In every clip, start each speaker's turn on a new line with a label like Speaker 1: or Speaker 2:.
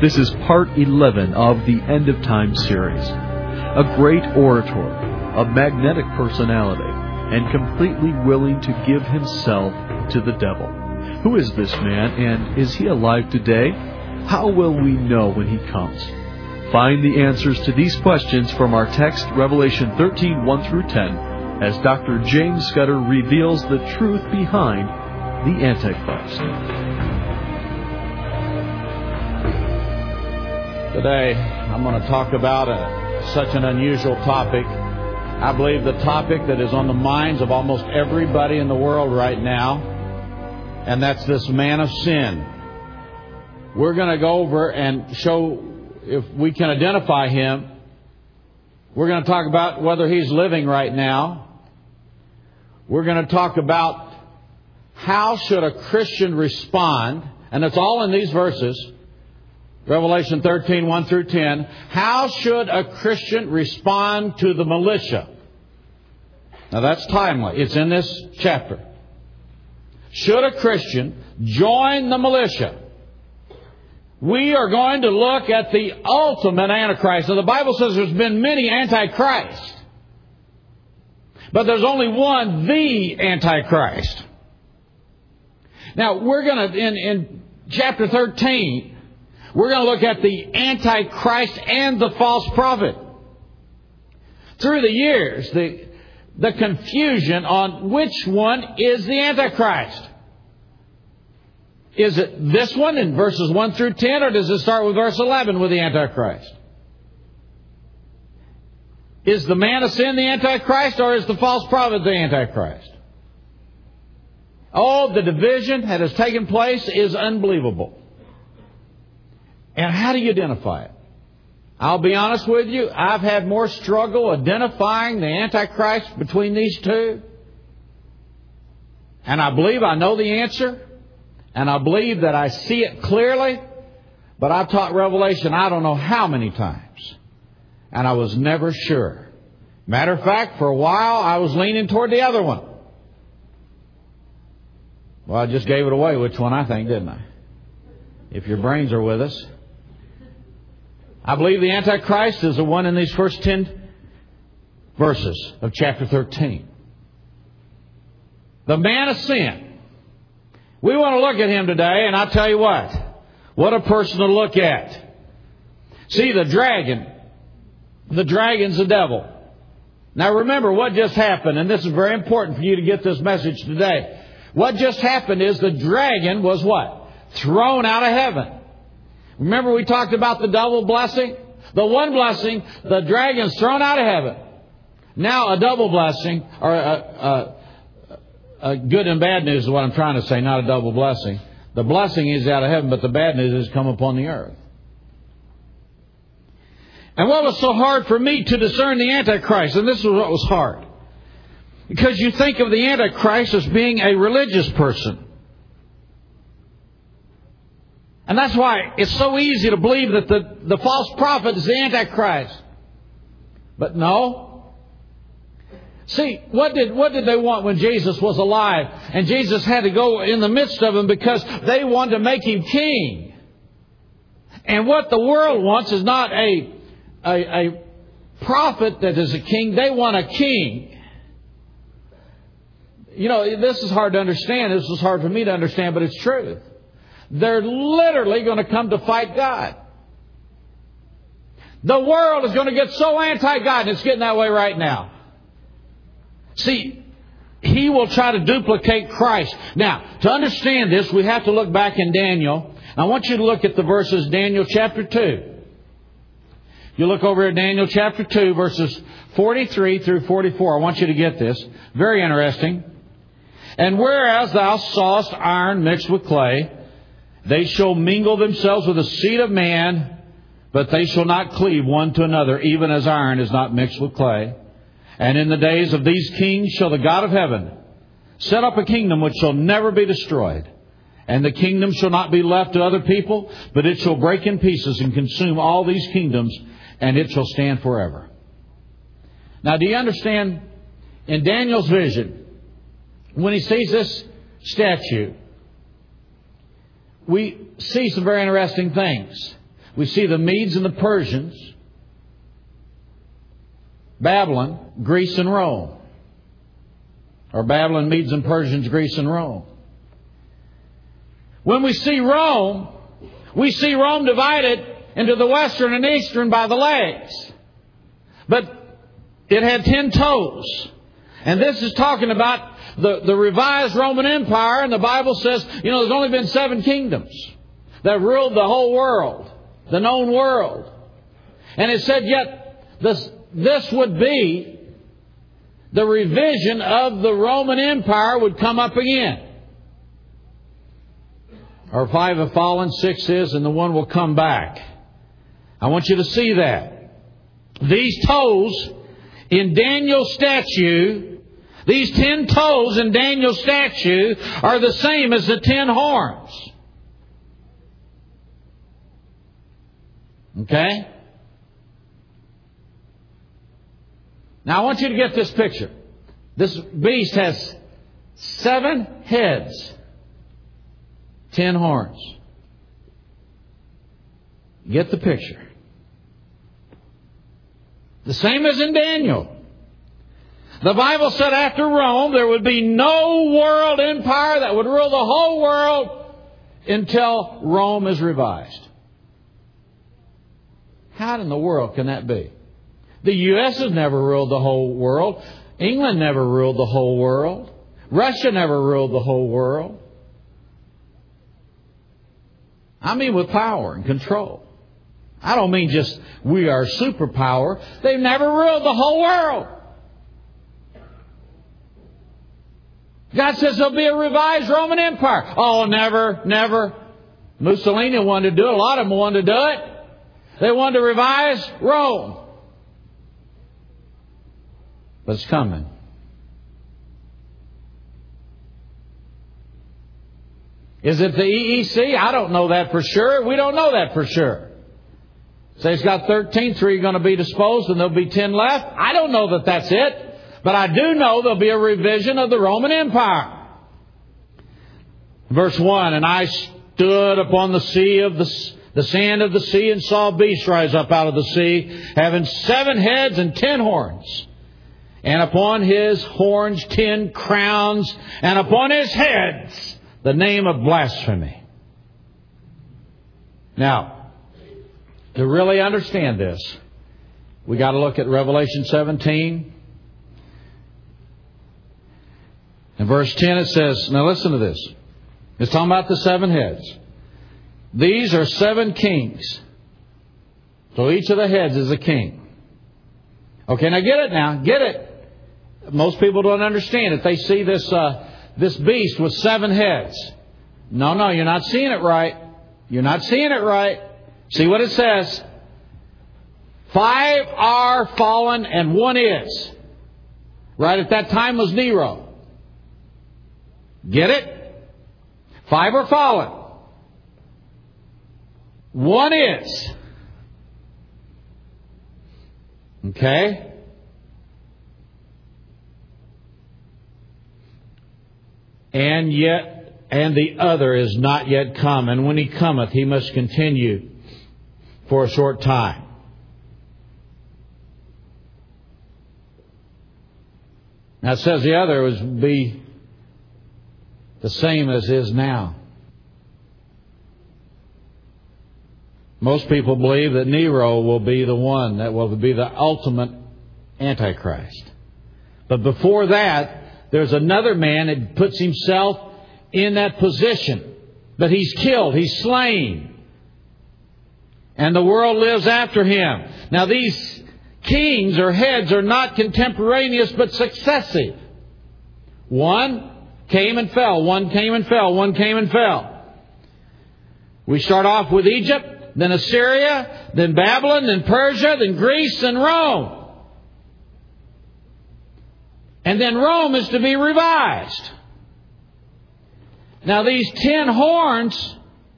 Speaker 1: This is part 11 of the End of Time series. A great orator, a magnetic personality, and completely willing to give himself to the devil. Who is this man, and is he alive today? How will we know when he comes? Find the answers to these questions from our text, Revelation 13, 1 through 10, as Dr. James Scudder reveals the truth behind the Antichrist.
Speaker 2: Today, I'm going to talk about such an unusual topic. I believe the topic that is on the minds of almost everybody in the world right now, and that's this man of sin. We're going to go over and show if we can identify him. We're going to talk about whether he's living right now. We're going to talk about how should a Christian respond, and it's all in these verses. Revelation 13, 1 through 10. How should a Christian respond to the militia? Now that's timely. It's in this chapter. Should a Christian join the militia? We are going to look at the ultimate Antichrist. Now the Bible says there's been many Antichrists. But there's only one, the Antichrist. Now we're going to, in chapter 13... we're going to look at the Antichrist and the false prophet. Through the years, the confusion on which one is the Antichrist. Is it this one in verses 1 through 10, or does it start with verse 11 with the Antichrist? Is the man of sin the Antichrist, or is the false prophet the Antichrist? Oh, the division that has taken place is unbelievable. And how do you identify it? I'll be honest with you, I've had more struggle identifying the Antichrist between these two. And I believe I know the answer. And I believe that I see it clearly. But I've taught Revelation I don't know how many times. And I was never sure. Matter of fact, for a while I was leaning toward the other one. Well, I just gave it away which one I think, didn't I? If your brains are with us. I believe the Antichrist is the one in these first 10 verses of chapter 13. The man of sin. We want to look at him today, and I'll tell you what a person to look at. See, the dragon. The dragon's the devil. Now remember what just happened, and this is very important for you to get this message today. What just happened is the dragon was what? Thrown out of heaven. Remember we talked about the double blessing? The one blessing, the dragon's thrown out of heaven. Now a double blessing, or a good and bad news is what I'm trying to say, not a double blessing. The blessing is out of heaven, but the bad news has come upon the earth. And what was so hard for me to discern the Antichrist? And this is what was hard. Because you think of the Antichrist as being a religious person. And that's why it's so easy to believe that the false prophet is the Antichrist. But no. See, what did they want when Jesus was alive? And Jesus had to go in the midst of them because they wanted to make him king. And what the world wants is not a prophet that is a king. They want a king. You know, this is hard to understand. This is hard for me to understand, but it's truth. They're literally going to come to fight God. The world is going to get so anti-God, and it's getting that way right now. See, he will try to duplicate Christ. Now, to understand this, we have to look back in Daniel. I want you to look at the verses, Daniel chapter 2. You look over at Daniel chapter 2, verses 43 through 44. I want you to get this. Very interesting. And whereas thou sawest iron mixed with clay, they shall mingle themselves with the seed of man, but they shall not cleave one to another, even as iron is not mixed with clay. And in the days of these kings shall the God of heaven set up a kingdom which shall never be destroyed. And the kingdom shall not be left to other people, but it shall break in pieces and consume all these kingdoms, and it shall stand forever. Now, do you understand? In Daniel's vision, when he sees this statue, we see some very interesting things. We see the Medes and the Persians, Babylon, Greece, and Rome. Or Babylon, Medes, and Persians, Greece, and Rome. When we see Rome divided into the western and eastern by the legs. But it had 10 toes. And this is talking about the revised Roman Empire. And the Bible says, there's only been 7 kingdoms that ruled the whole world, the known world. And it said, yet this would be the revision of the Roman Empire would come up again. Or 5 have fallen, 6 is, and the 1 will come back. I want you to see that. These toes in Daniel's statue, these 10 toes in Daniel's statue are the same as the 10 horns. Okay? Now I want you to get this picture. This beast has 7 heads, 10 horns. Get the picture. The same as in Daniel. The Bible said after Rome there would be no world empire that would rule the whole world until Rome is revised. How in the world can that be? The U.S. has never ruled the whole world. England never ruled the whole world. Russia never ruled the whole world. I mean with power and control. I don't mean just we are superpower. They've never ruled the whole world. God says there'll be a revised Roman Empire. Oh, never. Mussolini wanted to do it. A lot of them wanted to do it. They wanted to revise Rome. But it's coming. Is it the EEC? I don't know that for sure. We don't know that for sure. Say it's got 13, 3 are going to be disposed and there'll be 10 left. I don't know that that's it. But I do know there'll be a revision of the Roman Empire. Verse 1, and I stood upon the sea of the sand of the sea and saw a beast rise up out of the sea, having 7 heads and 10 horns. And upon his horns 10 crowns, and upon his heads the name of blasphemy. Now, to really understand this, we got to look at Revelation 17. In verse 10 it says, now listen to this. It's talking about the 7 heads. These are 7 kings. So each of the heads is a king. Okay, now get it now. Get it. Most people don't understand it. They see this beast with 7 heads. No, you're not seeing it right. You're not seeing it right. See what it says. 5 are fallen and 1 is. Right at that time was Nero. Get it? 5 are fallen. 1 is. Okay? And the other is not yet come. And when he cometh, he must continue for a short time. Now it says the other would be the same as is now. Most people believe that Nero will be the one that will be the ultimate Antichrist. But before that, there's another man that puts himself in that position. But he's killed, he's slain. And the world lives after him. Now these kings or heads are not contemporaneous but successive. 1 came and fell, 1 came and fell, 1 came and fell. We start off with Egypt, then Assyria, then Babylon, then Persia, then Greece, and Rome. And then Rome is to be revised. Now these 10 horns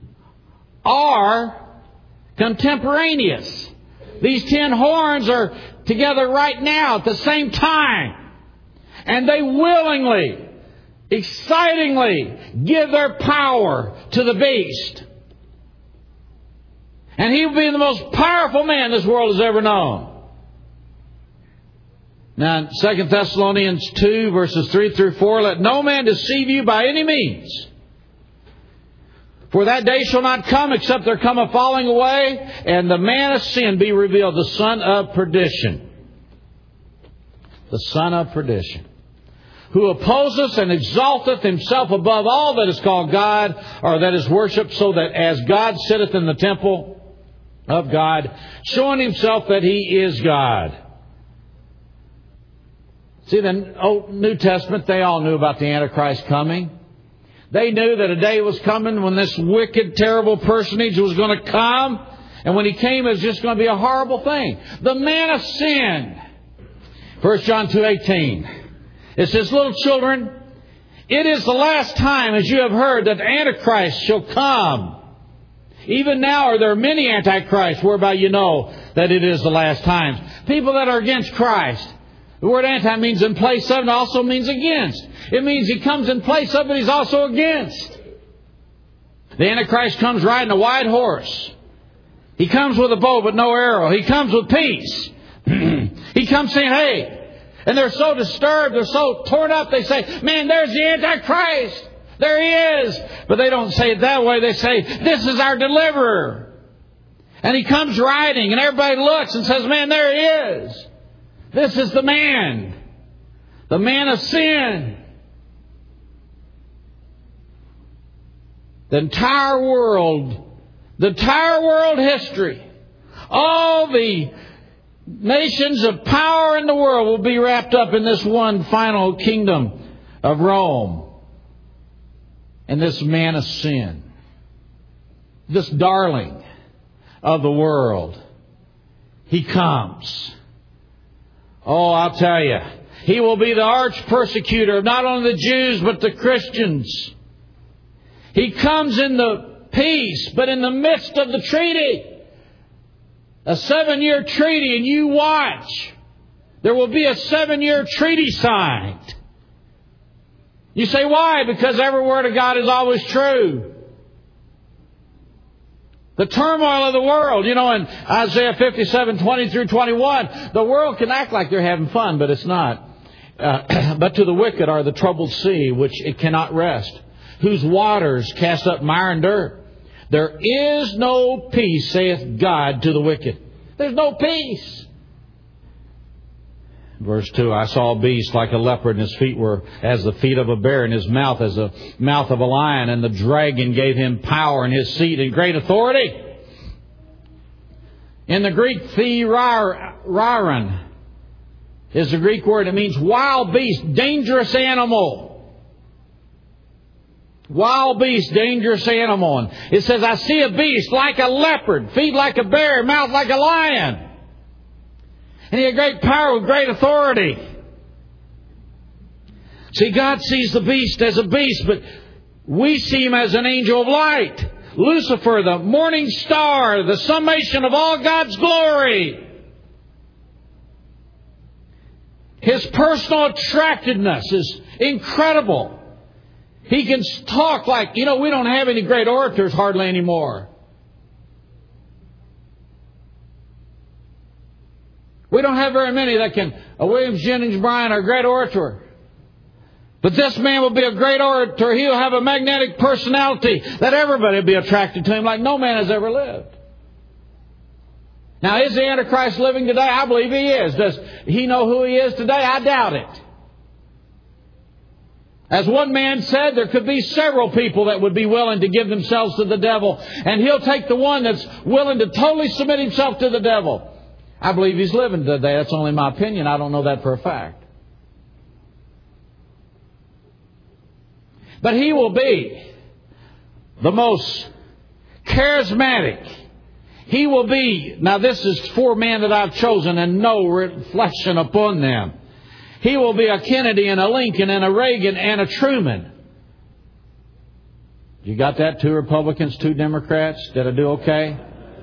Speaker 2: are contemporaneous. These 10 horns are together right now at the same time. And they willingly, excitingly give their power to the beast. And he will be the most powerful man this world has ever known. Now, in 2 Thessalonians 2, verses 3 through 4, let no man deceive you by any means. For that day shall not come except there come a falling away, and the man of sin be revealed, the son of perdition. The son of perdition. Who opposeth and exalteth himself above all that is called God, or that is worshipped, so that as God sitteth in the temple of God, showing himself that he is God. See, the Old New Testament, they all knew about the Antichrist coming. They knew that a day was coming when this wicked, terrible personage was going to come. And when he came, it was just going to be a horrible thing. The man of sin. 1 John 2:18. It says, little children, it is the last time, as you have heard, that the Antichrist shall come. Even now are there many antichrists, whereby you know that it is the last times. People that are against Christ. The word anti means in place of, and also means against. It means he comes in place of, but he's also against. The Antichrist comes riding a white horse. He comes with a bow but no arrow. He comes with peace. He comes saying, hey. And they're so disturbed, they're so torn up, they say, man, there's the Antichrist. There he is. But they don't say it that way. They say, this is our deliverer. And he comes riding, and everybody looks and says, man, there he is. This is the man of sin. The entire world history, all the nations of power in the world will be wrapped up in this one final kingdom of Rome. And this man of sin, this darling of the world, he comes. Oh, I'll tell you, he will be the arch persecutor of not only the Jews, but the Christians. He comes in the peace, but in the midst of the treaty. A 7-year treaty, and you watch. There will be a 7-year treaty signed. You say, why? Because every word of God is always true. The turmoil of the world, in Isaiah 57:20 through 21, the world can act like they're having fun, but it's not. But to the wicked are the troubled sea, which it cannot rest, whose waters cast up mire and dirt. There is no peace, saith God, to the wicked. There's no peace. Verse 2, I saw a beast like a leopard, and his feet were as the feet of a bear, and his mouth as the mouth of a lion. And the dragon gave him power and his seat and great authority. In the Greek, theriron is the Greek word. It means wild beast, dangerous animal. Wild beast, dangerous animal. And it says, I see a beast like a leopard, feet like a bear, mouth like a lion. And he had great power with great authority. See, God sees the beast as a beast, but we see him as an angel of light. Lucifer, the morning star, the summation of all God's glory. His personal attractiveness is incredible. He can talk like, we don't have any great orators hardly anymore. We don't have very many that can. William Jennings Bryan, a great orator. But this man will be a great orator. He'll have a magnetic personality that everybody will be attracted to him like no man has ever lived. Now, is the Antichrist living today? I believe he is. Does he know who he is today? I doubt it. As one man said, there could be several people that would be willing to give themselves to the devil. And he'll take the one that's willing to totally submit himself to the devil. I believe he's living today. That's only my opinion. I don't know that for a fact. But he will be the most charismatic. He will be, now this is 4 men that I've chosen and no reflection upon them. He will be a Kennedy and a Lincoln and a Reagan and a Truman. You got that? 2 Republicans, 2 Democrats. Did I do okay?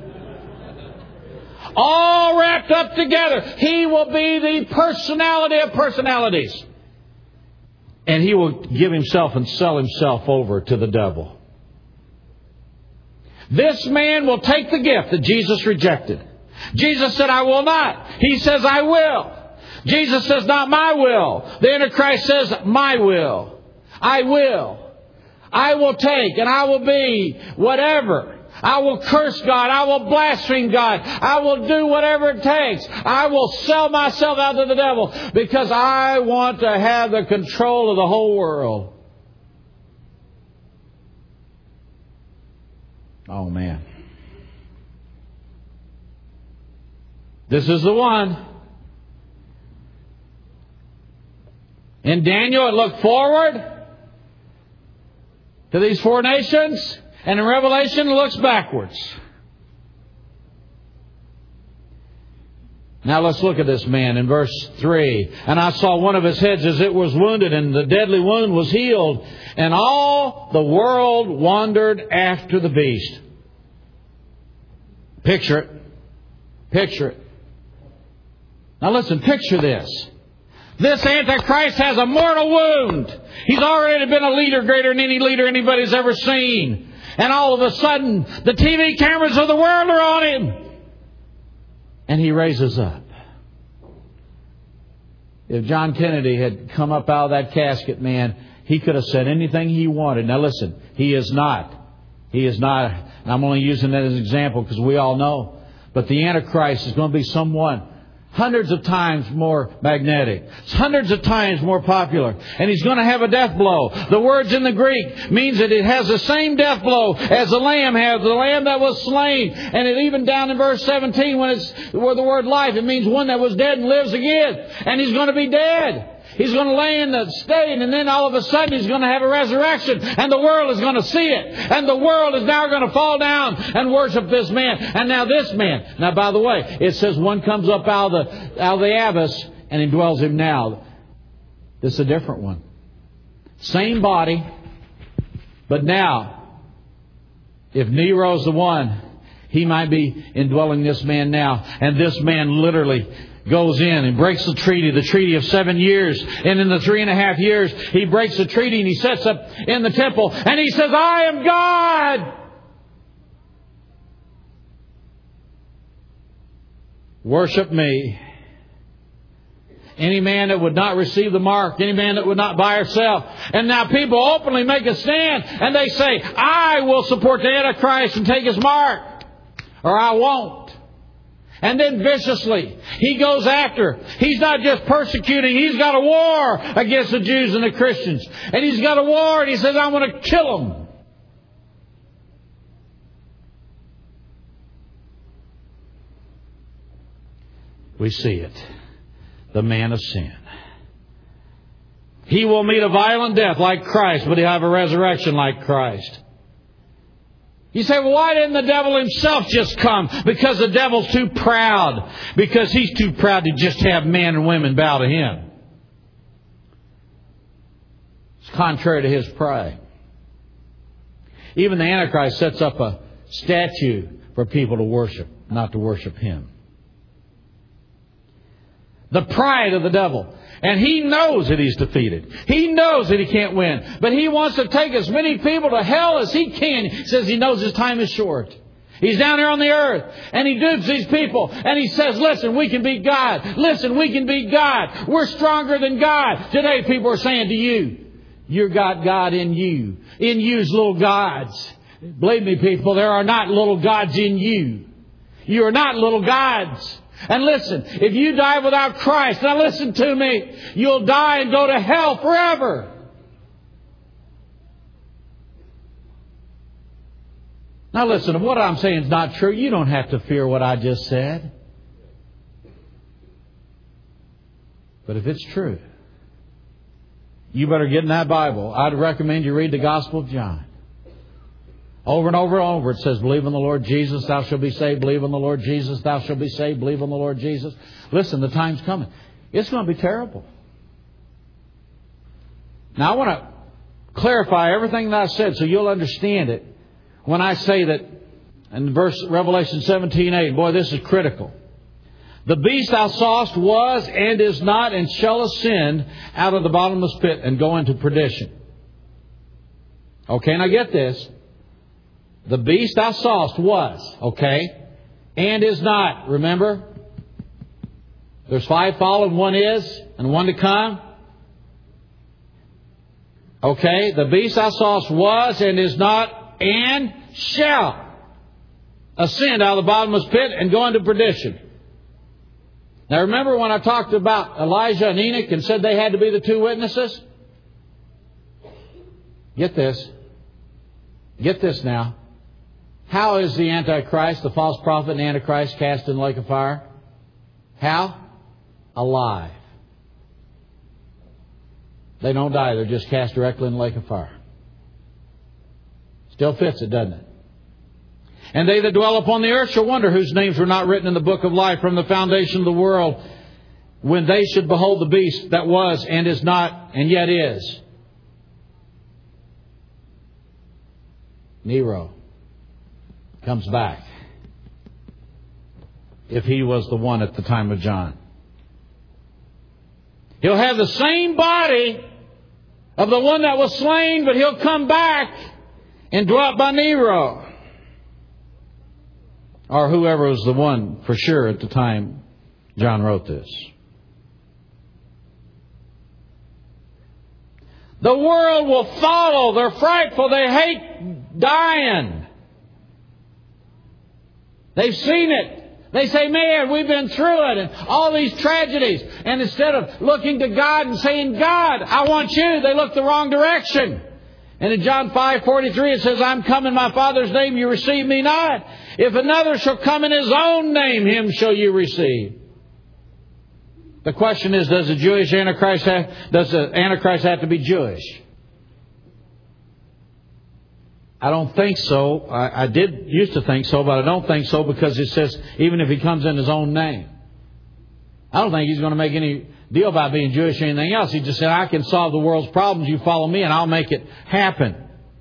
Speaker 2: All wrapped up together. He will be the personality of personalities. And he will give himself and sell himself over to the devil. This man will take the gift that Jesus rejected. Jesus said, I will not. He says, I will. Jesus says, not my will. The Antichrist says, my will. I will. I will take and I will be whatever. I will curse God. I will blaspheme God. I will do whatever it takes. I will sell myself out to the devil because I want to have the control of the whole world. Oh, man. This is the one. In Daniel, it looked forward to these 4 nations. And in Revelation, it looks backwards. Now let's look at this man in verse 3. And I saw one of his heads as it was wounded, and the deadly wound was healed. And all the world wandered after the beast. Picture it. Picture it. Now listen, picture this. This Antichrist has a mortal wound. He's already been a leader greater than any leader anybody's ever seen. And all of a sudden, the TV cameras of the world are on him. And he raises up. If John Kennedy had come up out of that casket, man, he could have said anything he wanted. Now listen, he is not. He is not. And I'm only using that as an example because we all know. But the Antichrist is going to be someone hundreds of times more magnetic. Hundreds of times more popular. And he's going to have a death blow. The words in the Greek means that it has the same death blow as the lamb has. The lamb that was slain. And it even down in verse 17 where the word life, it means one that was dead and lives again. And he's going to be dead. He's going to lay in the state, and then all of a sudden he's going to have a resurrection, and the world is going to see it. And the world is now going to fall down and worship this man. And now this man. Now, by the way, it says one comes up out of the abyss and indwells him now. This is a different one. Same body, but now, if Nero's the one, he might be indwelling this man now. And this man literally goes in and breaks the treaty of 7 years. And in the 3.5 years, he breaks the treaty and he sets up in the temple. And he says, I am God. Worship me. Any man that would not receive the mark, any man that would not buy or sell. And now people openly make a stand and they say, I will support the Antichrist and take his mark. Or I won't. And then viciously, he goes after. He's not just persecuting. He's got a war against the Jews and the Christians. And he's got a war and he says, I'm going to kill them. We see it. The man of sin. He will meet a violent death like Christ, but he'll have a resurrection like Christ. You say, well, why didn't the devil himself just come? Because the devil's too proud. Because he's too proud to just have men and women bow to him. It's contrary to his pride. Even the Antichrist sets up a statue for people to worship, not to worship him. The pride of the devil. And he knows that he's defeated. He knows that he can't win. But he wants to take as many people to hell as he can. He says he knows his time is short. He's down here on the earth. And he dupes these people. And he says, listen, we can beat God. Listen, we can beat God. We're stronger than God. Today people are saying to you, you got God in you. In you's little gods. Believe me, people, there are not little gods in you. You are not little gods. And listen, if you die without Christ, now listen to me, you'll die and go to hell forever. Now listen, if what I'm saying is not true, you don't have to fear what I just said. But if it's true, you better get in that Bible. I'd recommend you read the Gospel of John. Over and over and over it says, believe in the Lord Jesus, thou shalt be saved. Believe in the Lord Jesus, thou shalt be saved. Believe in the Lord Jesus. Listen, the time's coming. It's going to be terrible. Now I want to clarify everything that I said so you'll understand it. When I say that in Revelation 17:8, boy, this is critical. The beast thou sawest was and is not and shall ascend out of the bottomless pit and go into perdition. Okay, now get this. The beast thou sawest was, okay, and is not. Remember? There's 5 followed, 1 is, and 1 to come. Okay, the beast thou sawest was and is not, and shall ascend out of the bottomless pit and go into perdition. Now remember when I talked about Elijah and Enoch and said they had to be the 2 witnesses? Get this. Get this now. How is the Antichrist, the false prophet and Antichrist, cast in the lake of fire? How? Alive. They don't die. They're just cast directly in the lake of fire. Still fits it, doesn't it? And they that dwell upon the earth shall wonder whose names were not written in the book of life from the foundation of the world, when they should behold the beast that was and is not and yet is. Nero comes back, if he was the one at the time of John. He'll have the same body of the one that was slain, but he'll come back and dwell by Nero. Or whoever was the one for sure at the time John wrote this. The world will follow. They're frightful. They hate dying. They've seen it. They say, man, we've been through it and all these tragedies. And instead of looking to God and saying, God, I want you, they look the wrong direction. And in John 5:43 it says, I'm come in my Father's name, you receive me not. If another shall come in his own name, him shall you receive. The question is, does the Antichrist have to be Jewish? I don't think so. I did used to think so, but I don't think so, because it says even if he comes in his own name. I don't think he's going to make any deal about being Jewish or anything else. He just said, I can solve the world's problems. You follow me and I'll make it happen.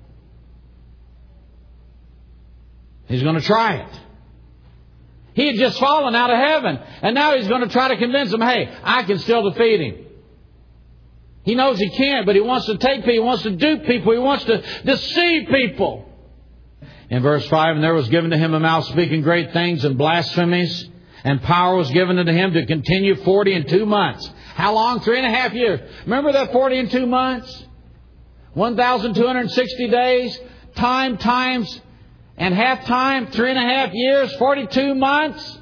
Speaker 2: He's going to try it. He had just fallen out of heaven. And now he's going to try to convince them, hey, I can still defeat him. He knows he can't, but he wants to take people. He wants to dupe people. He wants to deceive people. In verse 5, and there was given to him a mouth speaking great things and blasphemies. And power was given unto him to continue 40 and 2 months. How long? 3.5 years. Remember that 40 and 2 months? 1,260 days. Time times and half time. 3.5 years. 42 months.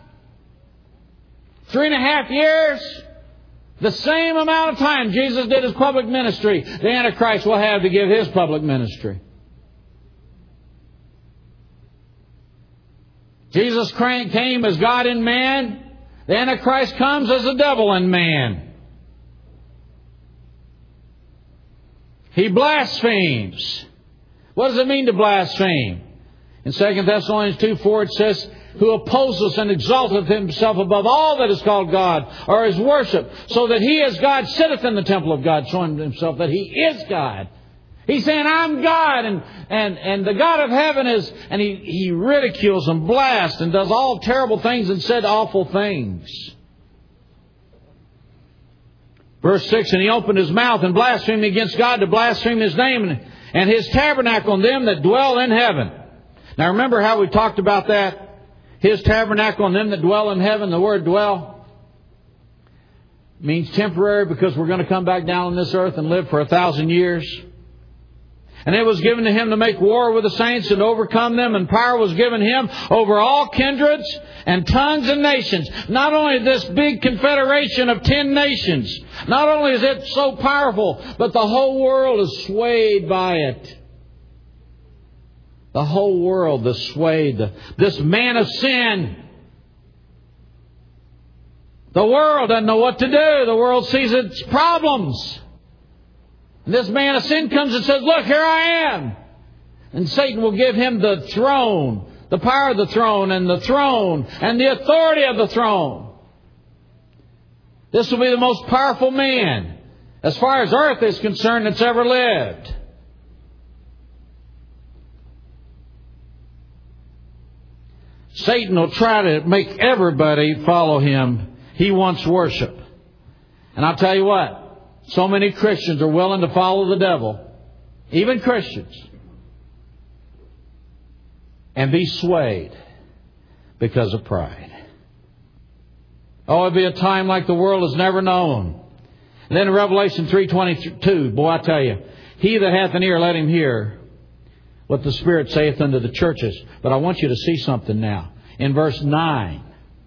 Speaker 2: 3.5 years. The same amount of time Jesus did his public ministry, the Antichrist will have to give his public ministry. Jesus came as God in man. The Antichrist comes as the devil in man. He blasphemes. What does it mean to blaspheme? In 2 Thessalonians 2:4 it says, who opposes and exalteth himself above all that is called God, or is worship, so that he as God sitteth in the temple of God, showing himself that he is God. He's saying, I'm God, and the God of heaven is, and he ridicules and blasts and does all terrible things and said awful things. Verse 6, and he opened his mouth and blasphemed against God, to blaspheme his name and his tabernacle and them that dwell in heaven. Now remember how we talked about that? His tabernacle and them that dwell in heaven. The word dwell means temporary, because we're going to come back down on this earth and live for 1,000 years. And it was given to him to make war with the saints and overcome them. And power was given him over all kindreds and tongues and nations. Not only this big confederation of 10 nations, not only is it so powerful, but the whole world is swayed by it. The whole world is swayed. This man of sin. The world doesn't know what to do. The world sees its problems. And this man of sin comes and says, look, here I am. And Satan will give him the throne, the power of the throne and the authority of the throne. This will be the most powerful man, as far as earth is concerned, that's ever lived. Satan will try to make everybody follow him. He wants worship. And I'll tell you what, so many Christians are willing to follow the devil. Even Christians. and be swayed because of pride. Oh, it'll be a time like the world has never known. And then in Revelation 3:22, boy, I tell you, he that hath an ear, let him hear what the Spirit saith unto the churches. But I want you to see something now. In verse 9,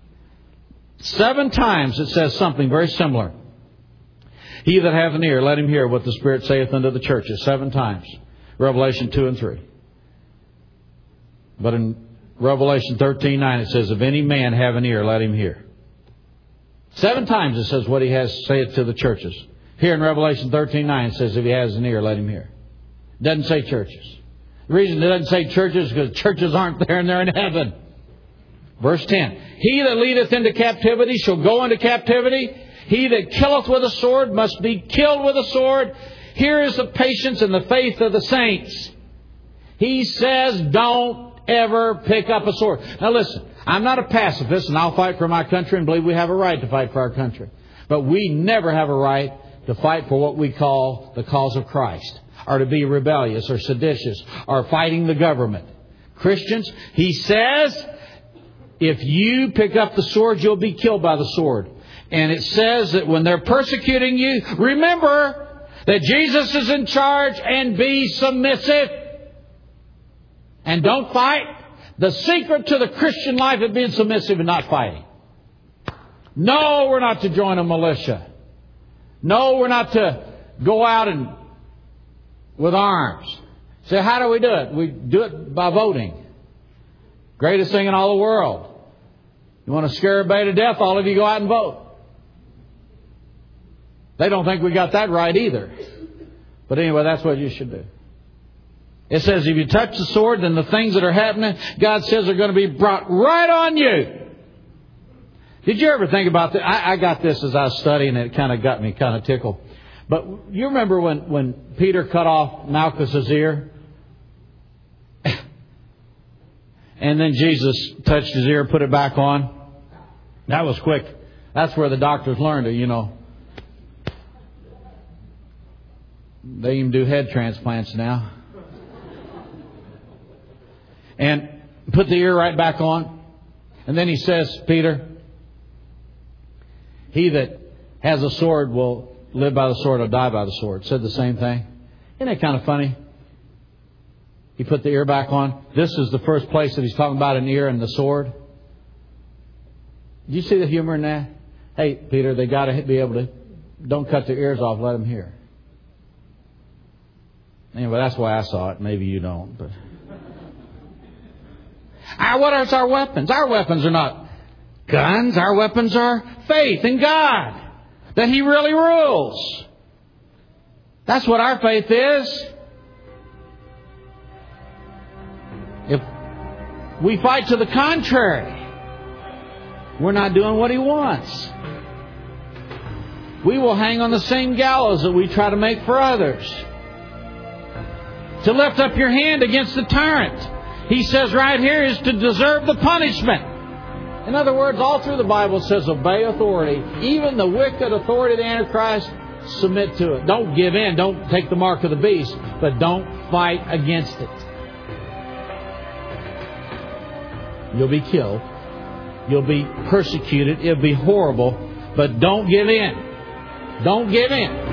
Speaker 2: 7 times it says something very similar. He that hath an ear, let him hear what the Spirit saith unto the churches. 7 times. Revelation 2 and 3. But in Revelation 13:9 it says, if any man have an ear, let him hear. 7 times it says what he has to say to the churches. Here in Revelation 13:9 it says if he has an ear, let him hear. It doesn't say churches. The reason it doesn't say churches is because churches aren't there and they're in heaven. Verse 10. He that leadeth into captivity shall go into captivity. He that killeth with a sword must be killed with a sword. Here is the patience and the faith of the saints. He says, don't ever pick up a sword. Now listen, I'm not a pacifist and I'll fight for my country and believe we have a right to fight for our country. But we never have a right to fight for what we call the cause of Christ, or to be rebellious or seditious or fighting the government. Christians, he says, if you pick up the sword, you'll be killed by the sword. And it says that when they're persecuting you, remember that Jesus is in charge and be submissive. And don't fight. The secret to the Christian life is being submissive and not fighting. No, we're not to join a militia. No, we're not to go out and with arms. So how do we do it? We do it by voting. Greatest thing in all the world. You want to scare everybody to death? All of you go out and vote. They don't think we got that right either. But anyway, that's what you should do. It says if you touch the sword, then the things that are happening, God says, are going to be brought right on you. Did you ever think about that? I got this as I was studying, and it kind of got me kind of tickled. But you remember when Peter cut off Malchus's ear? And then Jesus touched his ear and put it back on? That was quick. That's where the doctors learned it, you know. They even do head transplants now. And put the ear right back on. And then he says, Peter, he that has a sword will live by the sword or die by the sword. Said the same thing. Isn't that kind of funny? He put the ear back on. This is the first place that he's talking about an ear and the sword. Do you see the humor in that? Hey, Peter, they got to be able to, don't cut their ears off, let them hear. Anyway, that's why I saw it. Maybe you don't. But what are our weapons? Our weapons are not guns. Our weapons are faith in God, that He really rules. That's what our faith is. If we fight to the contrary, we're not doing what He wants. We will hang on the same gallows that we try to make for others. To lift up your hand against the tyrant, he says right here, is to deserve the punishment. In other words, all through the Bible it says obey authority. Even the wicked authority of the Antichrist, submit to it. Don't give in. Don't take the mark of the beast. But don't fight against it. You'll be killed. You'll be persecuted. It'll be horrible. But don't give in. Don't give in.